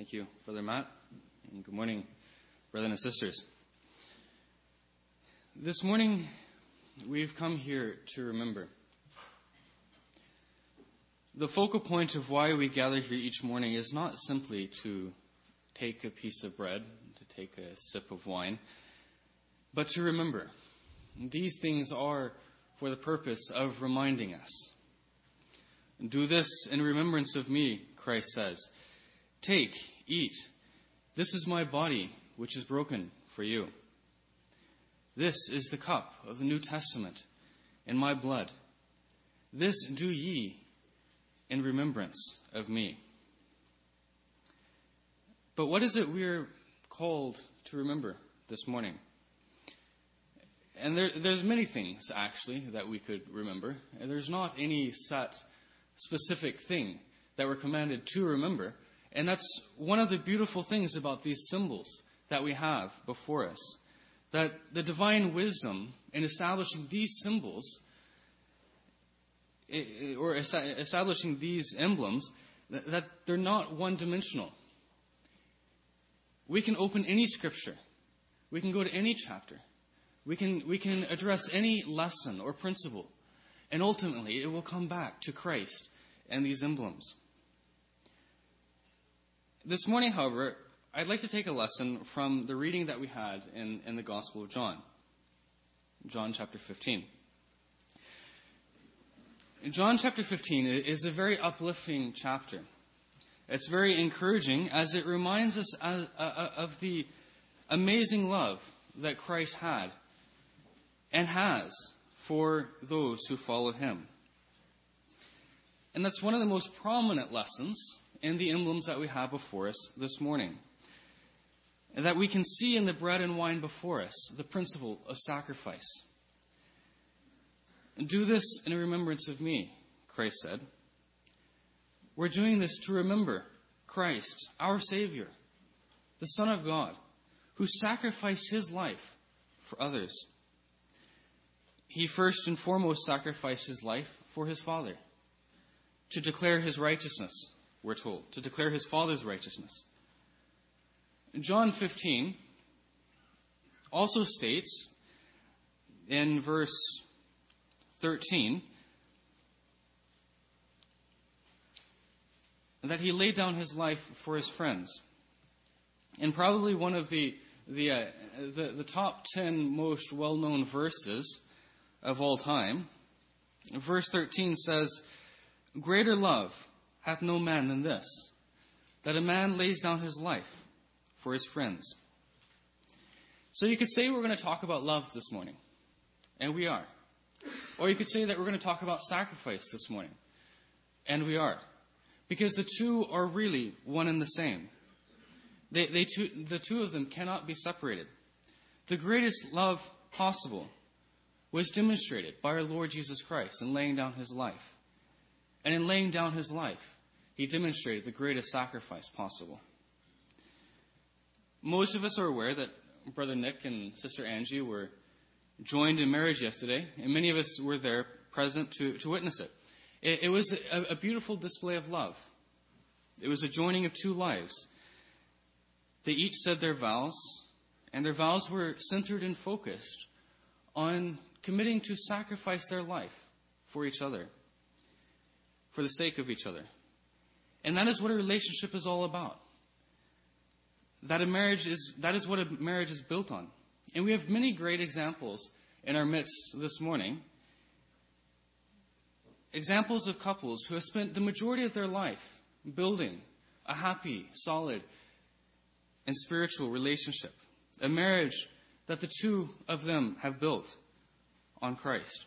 Thank you, Brother Matt. And good morning, brothers and sisters. This morning, we've come here to remember. The focal point of why we gather here each morning is not simply to take a piece of bread, to take a sip of wine, but to remember. These things are for the purpose of reminding us. Do this in remembrance of me, Christ says. Take, eat. This is my body, which is broken for you. This is the cup of the New Testament in my blood. This do ye in remembrance of me. But what is it we're called to remember this morning? And there's many things, actually, that we could remember. And there's not any set specific thing that we're commanded to remember. And that's one of the beautiful things about these symbols that we have before us. That the divine wisdom in establishing these symbols, or establishing these emblems, that they're not one-dimensional. We can open any scripture. We can go to any chapter. We can address any lesson or principle. And ultimately, it will come back to Christ and these emblems. This morning, however, I'd like to take a lesson from the reading that we had in the Gospel of John. John chapter 15. John chapter 15 is a very uplifting chapter. It's very encouraging as it reminds us of the amazing love that Christ had and has for those who follow him. And that's one of the most prominent lessons in the emblems that we have before us this morning. And that we can see in the bread and wine before us the principle of sacrifice. Do this in remembrance of me, Christ said. We're doing this to remember Christ, our Savior, the Son of God, who sacrificed his life for others. He first and foremost sacrificed his life for his Father, to declare his righteousness, we're told, to declare his Father's righteousness. John 15 also states in verse 13 that he laid down his life for his friends. And probably one of the top 10 most well-known verses of all time, verse 13 says, "Greater love hath no man than this, that a man lays down his life for his friends." So you could say we're going to talk about love this morning, and we are. Or you could say that we're going to talk about sacrifice this morning, and we are. Because the two are really one and the same. The two of them cannot be separated. The greatest love possible was demonstrated by our Lord Jesus Christ in laying down his life. And in laying down his life, he demonstrated the greatest sacrifice possible. Most of us are aware that Brother Nick and Sister Angie were joined in marriage yesterday, and many of us were there present to witness it. It was a beautiful display of love. It was a joining of two lives. They each said their vows, and their vows were centered and focused on committing to sacrifice their life for each other, for the sake of each other. And that is what a relationship is all about. That is what a marriage is built on. And we have many great examples in our midst this morning. Examples of couples who have spent the majority of their life building a happy, solid, and spiritual relationship. A marriage that the two of them have built on Christ.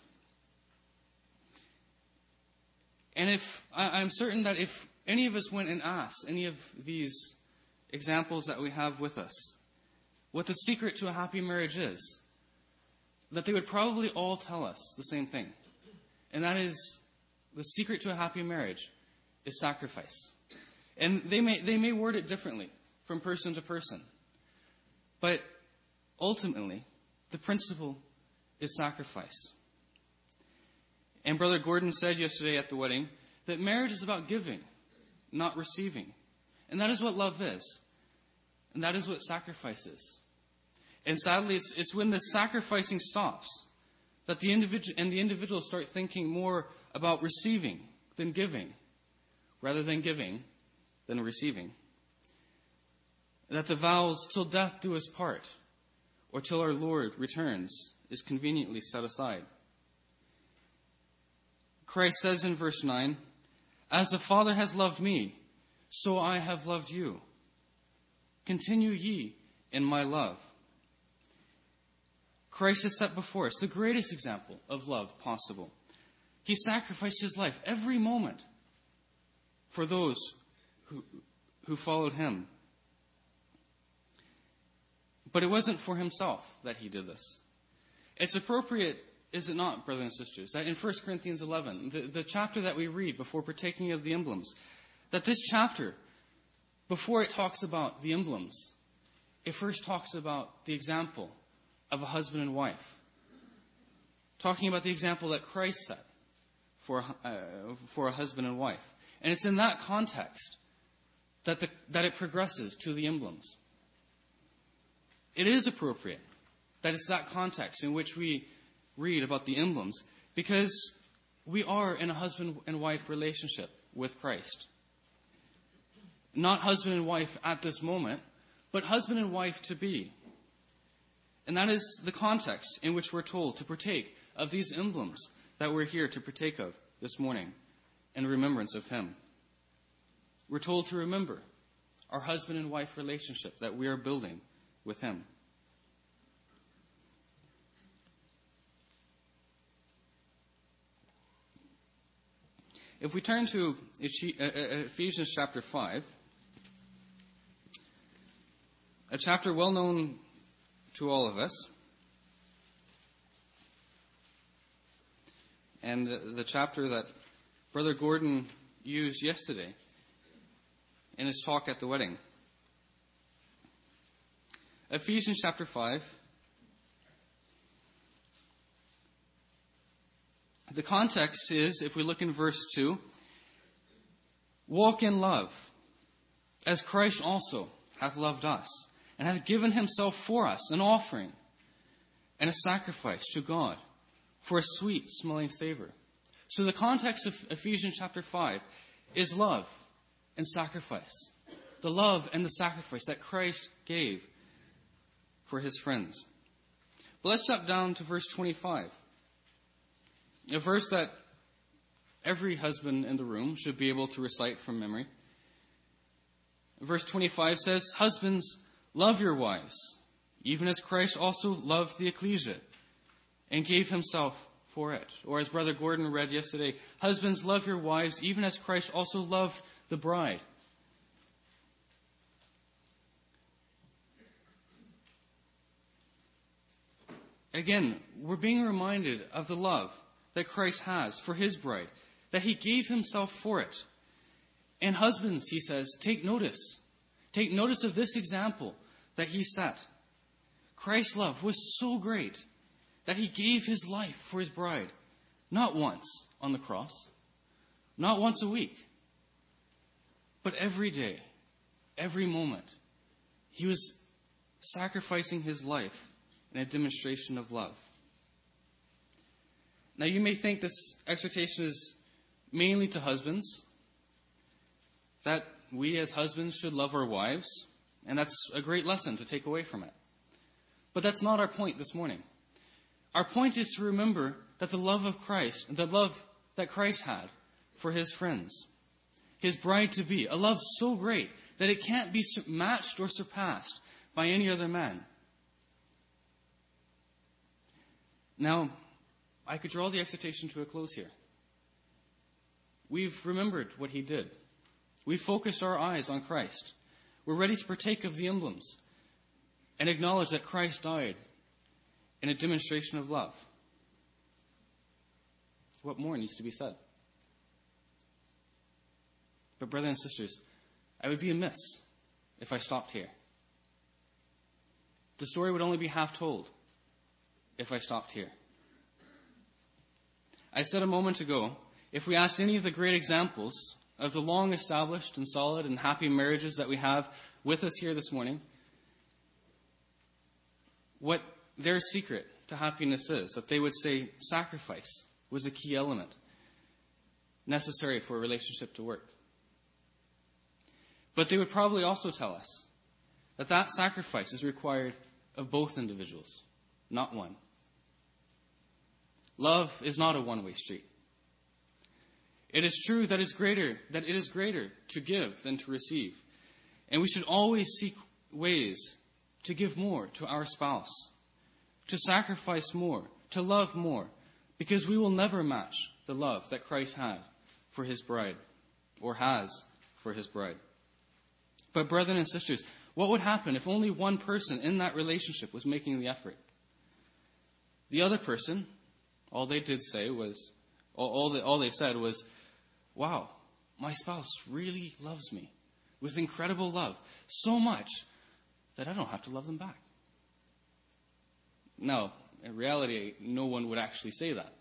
And I'm certain that if any of us went and asked any of these examples that we have with us what the secret to a happy marriage is, that they would probably all tell us the same thing. And that is, the secret to a happy marriage is sacrifice. And they may word it differently from person to person. But ultimately, the principle is sacrifice. And Brother Gordon said yesterday at the wedding that marriage is about giving, not receiving. And that is what love is. And that is what sacrifice is. And sadly, it's when the sacrificing stops that the individual start thinking more about receiving than giving, rather than giving than receiving. That the vows, till death do us part, or till our Lord returns, is conveniently set aside. Christ says in verse 9, "As the Father has loved me, so I have loved you. Continue ye in my love." Christ has set before us the greatest example of love possible. He sacrificed his life every moment for those who followed him. But it wasn't for himself that he did this. It's appropriate, is it not, brothers and sisters, that in 1 Corinthians 11, the chapter that we read before partaking of the emblems, that this chapter, before it talks about the emblems, it first talks about the example of a husband and wife. Talking about the example that Christ set for a husband and wife. And it's in that context that it progresses to the emblems. It is appropriate that it's that context in which we read about the emblems, because we are in a husband and wife relationship with Christ. Not husband and wife at this moment, but husband and wife to be. And that is the context in which we're told to partake of these emblems that we're here to partake of this morning in remembrance of him. We're told to remember our husband and wife relationship that we are building with him. If we turn to Ephesians chapter 5, a chapter well known to all of us, and the chapter that Brother Gordon used yesterday in his talk at the wedding. Ephesians chapter 5. The context is, if we look in verse 2, "Walk in love, as Christ also hath loved us, and hath given himself for us an offering and a sacrifice to God for a sweet-smelling savor." So the context of Ephesians chapter 5 is love and sacrifice. The love and the sacrifice that Christ gave for his friends. But let's jump down to verse 25. A verse that every husband in the room should be able to recite from memory. Verse 25 says, "Husbands, love your wives, even as Christ also loved the ecclesia and gave himself for it." Or as Brother Gordon read yesterday, "Husbands, love your wives, even as Christ also loved the bride." Again, we're being reminded of the love that Christ has for his bride, that he gave himself for it. And husbands, he says, take notice. Take notice of this example that he set. Christ's love was so great that he gave his life for his bride, not once on the cross, not once a week, but every day, every moment. He was sacrificing his life in a demonstration of love. Now, you may think this exhortation is mainly to husbands, that we as husbands should love our wives, and that's a great lesson to take away from it. But that's not our point this morning. Our point is to remember that the love of Christ, the love that Christ had for his friends, his bride-to-be, a love so great that it can't be matched or surpassed by any other man. Now, I could draw the exhortation to a close here. We've remembered what he did. We've focused our eyes on Christ. We're ready to partake of the emblems and acknowledge that Christ died in a demonstration of love. What more needs to be said? But brothers and sisters, I would be amiss if I stopped here. The story would only be half told if I stopped here. I said a moment ago, if we asked any of the great examples of the long established and solid and happy marriages that we have with us here this morning, what their secret to happiness is, that they would say sacrifice was a key element necessary for a relationship to work. But they would probably also tell us that that sacrifice is required of both individuals, not one. Love is not a one-way street. It is true that it is greater to give than to receive. And we should always seek ways to give more to our spouse, to sacrifice more, to love more, because we will never match the love that Christ had for his bride, or has for his bride. But brethren and sisters, what would happen if only one person in that relationship was making the effort? The other person, all they said was, wow, my spouse really loves me with incredible love, so much that I don't have to love them back. Now, in reality, no one would actually say that.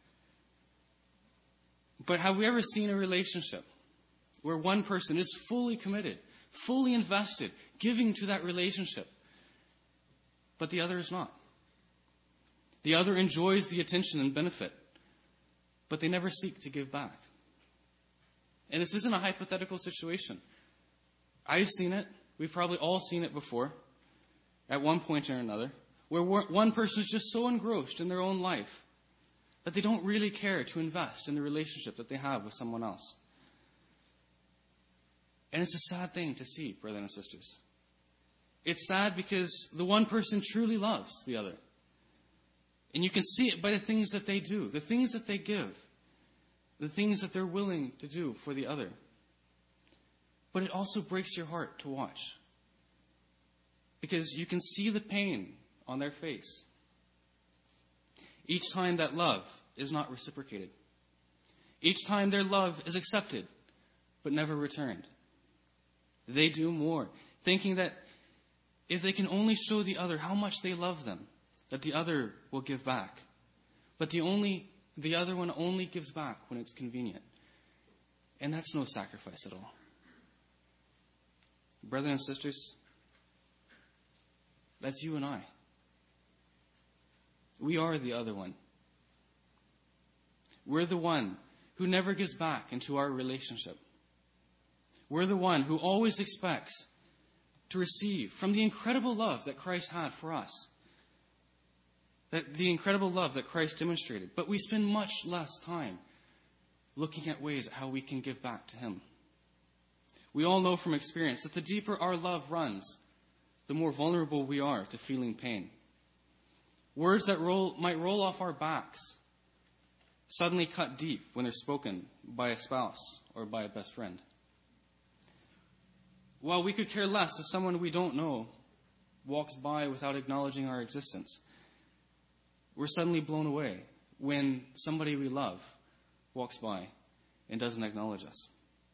But have we ever seen a relationship where one person is fully committed, fully invested, giving to that relationship, but the other is not? The other enjoys the attention and benefit, but they never seek to give back. And this isn't a hypothetical situation. I've seen it. We've probably all seen it before, at one point or another, where one person is just so engrossed in their own life that they don't really care to invest in the relationship that they have with someone else. And it's a sad thing to see, brothers and sisters. It's sad because the one person truly loves the other. And you can see it by the things that they do, the things that they give, the things that they're willing to do for the other. But it also breaks your heart to watch, because you can see the pain on their face each time that love is not reciprocated. Each time their love is accepted but never returned. They do more, thinking that if they can only show the other how much they love them, that the other will give back. But the other one only gives back when it's convenient. And that's no sacrifice at all. Brothers and sisters, that's you and I. We are the other one. We're the one who never gives back into our relationship. We're the one who always expects to receive from the incredible love that Christ had for us. That the incredible love that Christ demonstrated. But we spend much less time looking at ways at how we can give back to him. We all know from experience that the deeper our love runs, the more vulnerable we are to feeling pain. Words that might roll off our backs suddenly cut deep when they're spoken by a spouse or by a best friend. While we could care less if someone we don't know walks by without acknowledging our existence, we're suddenly blown away when somebody we love walks by and doesn't acknowledge us.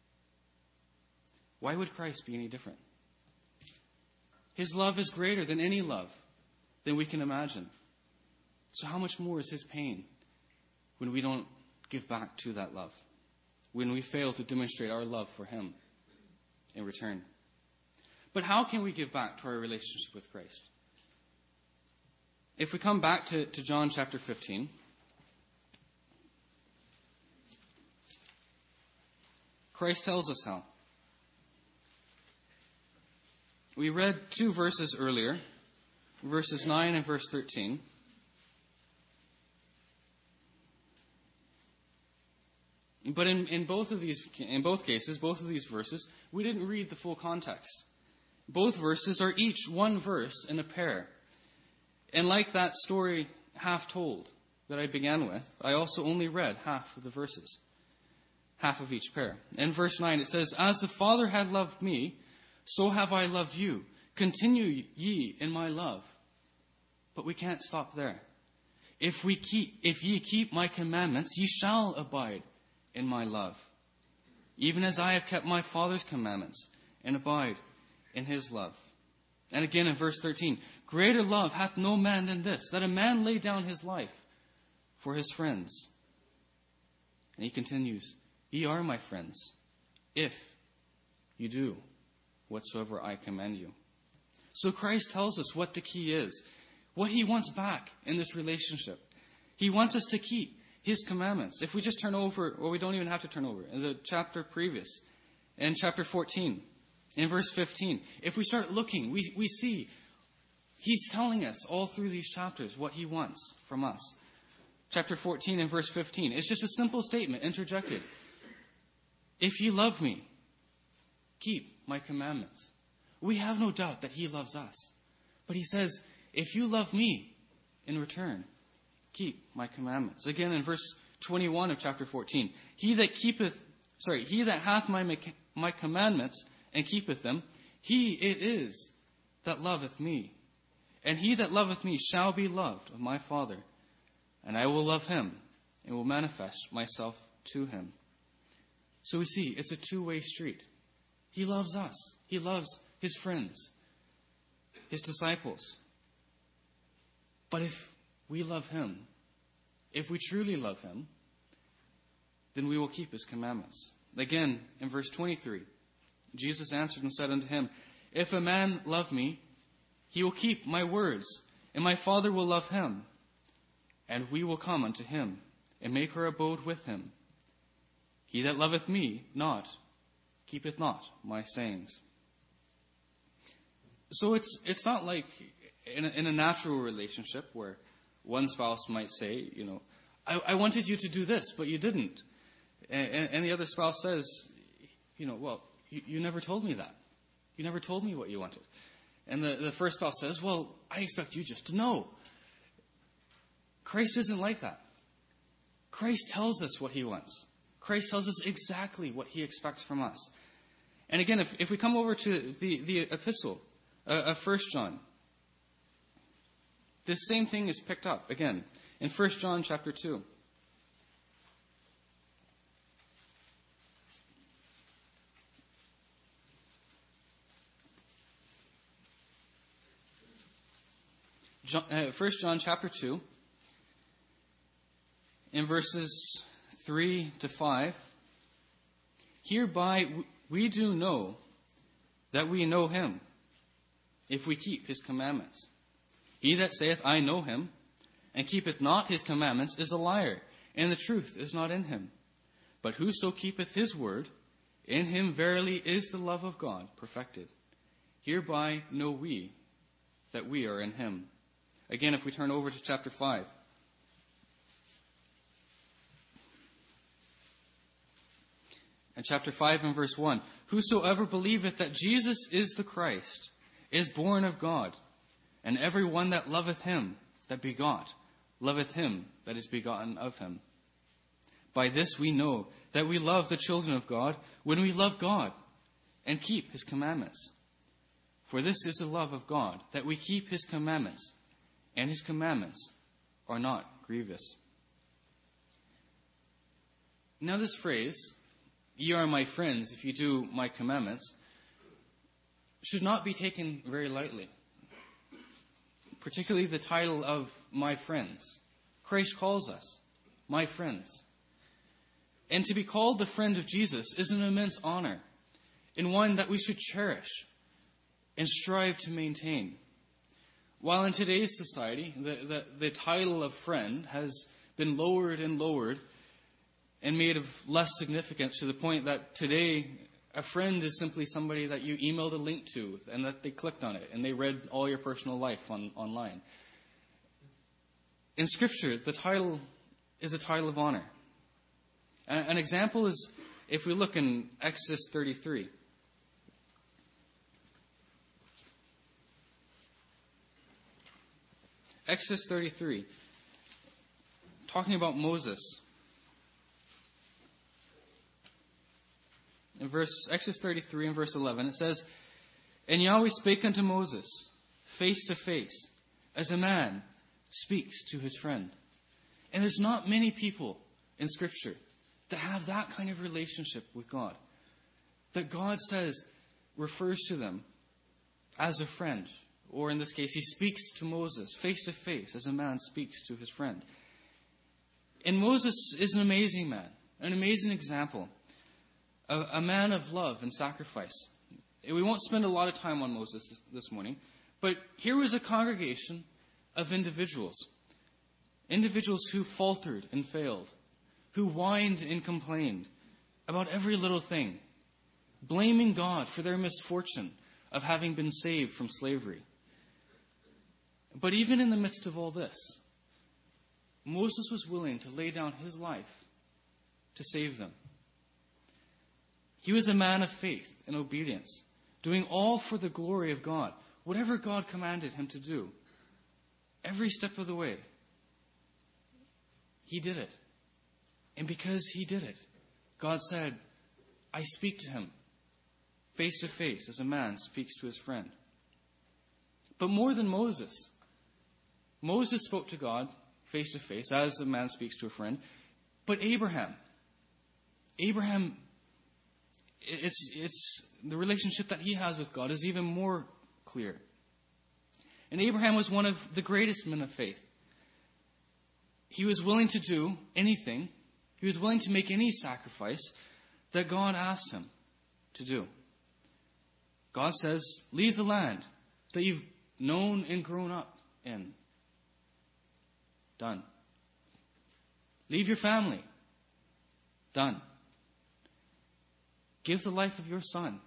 Why would Christ be any different? His love is greater than any love than we can imagine. So how much more is his pain when we don't give back to that love? When we fail to demonstrate our love for him in return? But how can we give back to our relationship with Christ? If we come back to John chapter 15, Christ tells us how. We read 2 verses earlier, verses 9 and verse 13. But in both cases, both of these verses, we didn't read the full context. Both verses are each one verse in a pair. And like that story half told that I began with, I also only read half of the verses, half of each pair. In verse 9 it says, "As the Father had loved me, so have I loved you. Continue ye in my love." But we can't stop there. If ye keep my commandments, ye shall abide in my love, even as I have kept my Father's commandments and abide in his love. And again in verse 13, "Greater love hath no man than this, that a man lay down his life for his friends." And he continues, "Ye are my friends, if you do whatsoever I command you. So Christ tells us what the key is, what he wants back in this relationship. He wants us to keep his commandments. If we just turn over, or we don't even have to turn over, in the chapter previous, in chapter 14, in verse 15, if we start looking, we see he's telling us all through these chapters what he wants from us. Chapter 14 and verse 15. It's just a simple statement interjected. If ye love me, keep my commandments. We have no doubt that he loves us. But he says, if you love me in return, keep my commandments. Again, in verse 21 of chapter 14, he that hath my commandments and keepeth them, he it is that loveth me. And he that loveth me shall be loved of my Father. And I will love him and will manifest myself to him. So we see it's a two-way street. He loves us. He loves his friends, his disciples. But if we love him, if we truly love him, then we will keep his commandments. Again, in verse 23, Jesus answered and said unto him, if a man love me, he will keep my words, and my Father will love him, and we will come unto him, and make our abode with him. He that loveth me not, keepeth not my sayings. So it's not like in a natural relationship where one spouse might say, I wanted you to do this, but you didn't. And the other spouse says, well, you never told me that. You never told me what you wanted. And the first spouse says, well, I expect you just to know. Christ isn't like that. Christ tells us what he wants. Christ tells us exactly what he expects from us. And again, if we come over to the epistle of 1 John, this same thing is picked up again in 1 John chapter 2. John, 1 John chapter 2, in verses 3 to 5, hereby we do know that we know him, if we keep his commandments. He that saith, I know him, and keepeth not his commandments, is a liar, and the truth is not in him. But whoso keepeth his word, in him verily is the love of God perfected. Hereby know we that we are in him. Again, if we turn over to chapter 5. And chapter 5 and verse 1. Whosoever believeth that Jesus is the Christ is born of God. And every one that loveth him that begot, loveth him that is begotten of him. By this we know that we love the children of God, when we love God and keep his commandments. For this is the love of God, that we keep his commandments, and his commandments are not grievous. Now this phrase, ye are my friends if you do my commandments, should not be taken very lightly. Particularly the title of my friends. Christ calls us my friends. And to be called the friend of Jesus is an immense honor, and one that we should cherish and strive to maintain. While in today's society, the title of friend has been lowered and lowered and made of less significance, to the point that today a friend is simply somebody that you emailed a link to and that they clicked on it and they read all your personal life online. In Scripture, the title is a title of honor. An example is if we look in Exodus 33. Exodus 33, talking about Moses. In Exodus 33 and verse 11, it says, And Yahweh spake unto Moses face to face, as a man speaks to his friend. And there's not many people in Scripture that have that kind of relationship with God, that God says refers to them as a friend. Or in this case, he speaks to Moses face to face as a man speaks to his friend. And Moses is an amazing man, an amazing example a man of love and sacrifice. We won't spend a lot of time on Moses this morning, but here was a congregation of individuals who faltered and failed, who whined and complained about every little thing, blaming God for their misfortune of having been saved from slavery. But even in the midst of all this, Moses was willing to lay down his life to save them. He was a man of faith and obedience, doing all for the glory of God, whatever God commanded him to do. Every step of the way, he did it. And because he did it, God said, I speak to him face to face as a man speaks to his friend. But more than Moses spoke to God face to face as a man speaks to a friend. But Abraham, it's the relationship that he has with God is even more clear. And Abraham was one of the greatest men of faith. He was willing to do anything. He was willing to make any sacrifice that God asked him to do. God says, leave the land that you've known and grown up in. Done. Leave your family. Done. Give the life of your son.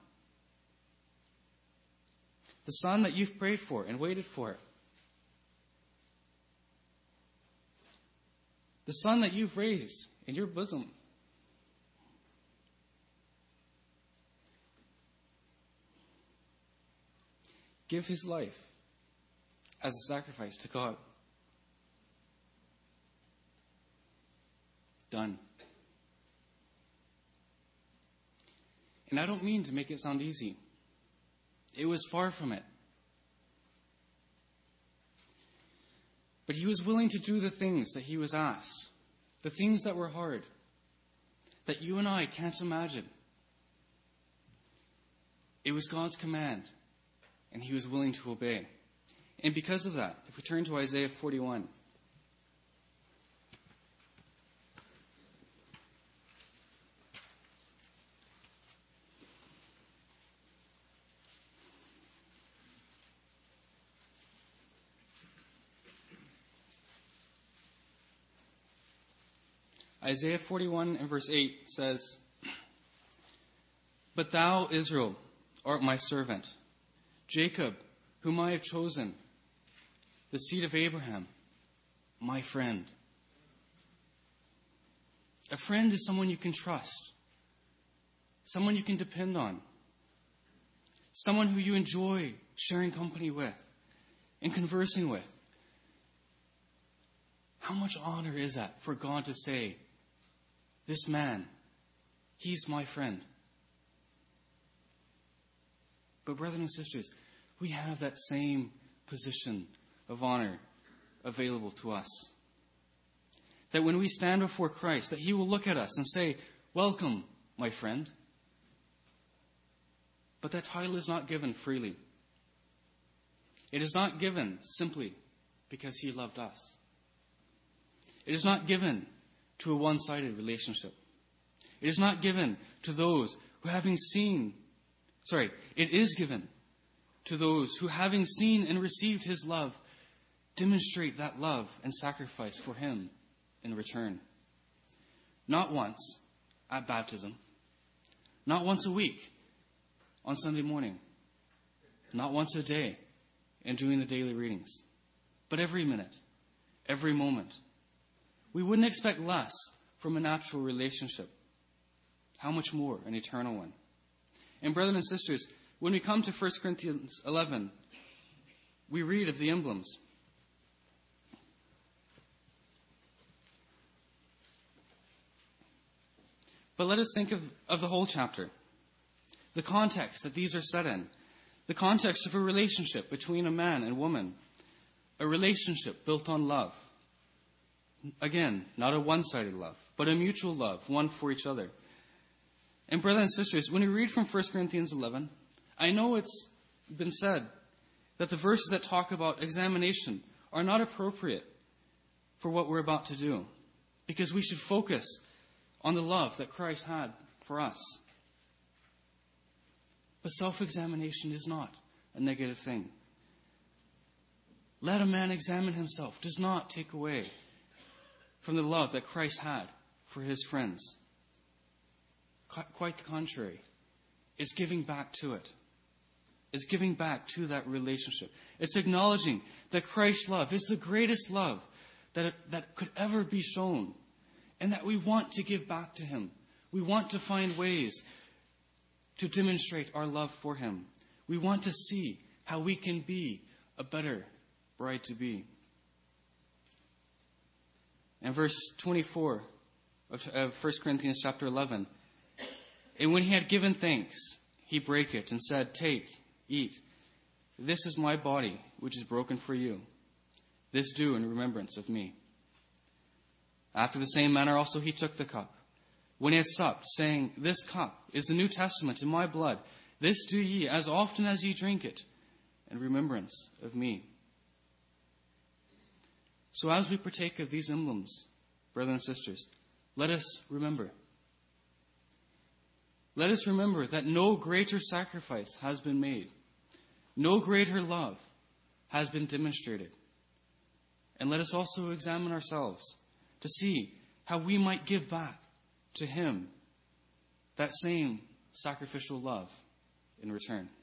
The son that you've prayed for and waited for. The son that you've raised in your bosom. Give his life as a sacrifice to God. Done. And I don't mean to make it sound easy. It was far from it. But he was willing to do the things that he was asked, the things that were hard, that you and I can't imagine. It was God's command, and he was willing to obey. And because of that, if we turn to Isaiah 41, Isaiah 41 and verse 8 says, But thou, Israel, art my servant, Jacob, whom I have chosen, the seed of Abraham, my friend. A friend is someone you can trust, someone you can depend on, someone who you enjoy sharing company with and conversing with. How much honor is that for God to say, this man, he's my friend. But brothers and sisters, we have that same position of honor available to us. That when we stand before Christ, that he will look at us and say, welcome, my friend. But that title is not given freely. It is not given simply because he loved us. It is not given to a one-sided relationship. It is not given to those who it is given to those who, having seen and received his love, demonstrate that love and sacrifice for him in return. Not once at baptism, not once a week on Sunday morning, not once a day in doing the daily readings, but every minute, every moment. We wouldn't expect less from a natural relationship. How much more an eternal one? And brothers and sisters, when we come to 1 Corinthians 11, we read of the emblems. But let us think of the whole chapter. The context that these are set in. The context of a relationship between a man and woman. A relationship built on love. Again, not a one-sided love, but a mutual love, one for each other. And brothers and sisters, when we read from 1 Corinthians 11, I know it's been said that the verses that talk about examination are not appropriate for what we're about to do, because we should focus on the love that Christ had for us. But self-examination is not a negative thing. Let a man examine himself does not take away from the love that Christ had for his friends. Quite the contrary. It's giving back to it. It's giving back to that relationship. It's acknowledging that Christ's love is the greatest love that could ever be shown, and that we want to give back to him. We want to find ways to demonstrate our love for him. We want to see how we can be a better bride-to-be. And verse 24 of 1 Corinthians chapter 11. And when he had given thanks, he brake it and said, "Take, eat. This is my body, which is broken for you. This do in remembrance of me." After the same manner also he took the cup, when he had supped, saying, "This cup is the New Testament in my blood. This do ye as often as ye drink it, in remembrance of me." So as we partake of these emblems, brothers and sisters, let us remember. Let us remember that no greater sacrifice has been made. No greater love has been demonstrated. And let us also examine ourselves to see how we might give back to him that same sacrificial love in return.